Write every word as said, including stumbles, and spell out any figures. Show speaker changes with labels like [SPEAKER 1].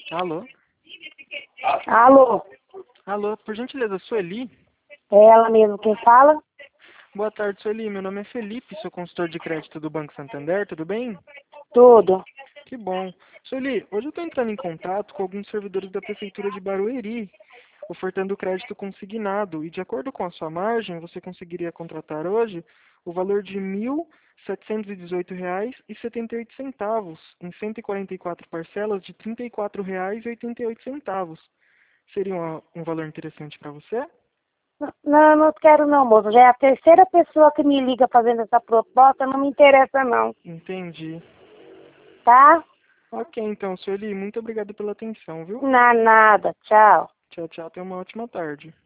[SPEAKER 1] Alô?
[SPEAKER 2] Alô,
[SPEAKER 1] Alô, por gentileza, Sueli?
[SPEAKER 2] é ela mesmo quem fala?
[SPEAKER 1] Boa tarde, Sueli. Meu nome é Felipe, sou consultor de crédito do Banco Santander, tudo bem?
[SPEAKER 2] Tudo.
[SPEAKER 1] Que bom. Sueli, hoje eu estou entrando em contato com alguns servidores da Prefeitura de Barueri, ofertando crédito consignado, e de acordo com a sua margem, você conseguiria contratar hoje o valor de mil setecentos e dezoito reais e setenta e oito centavos, em cento e quarenta e quatro parcelas de trinta e quatro reais e oitenta e oito centavos. Seria um, um valor interessante para você?
[SPEAKER 2] Não, não quero não, moço. Já é a terceira pessoa que me liga fazendo essa proposta, não me interessa não,
[SPEAKER 1] Entendi.
[SPEAKER 2] tá?
[SPEAKER 1] Ok, então, Sueli, muito obrigado pela atenção, viu?
[SPEAKER 2] Não, nada, tchau.
[SPEAKER 1] Tchau, tchau. Tenha uma ótima tarde.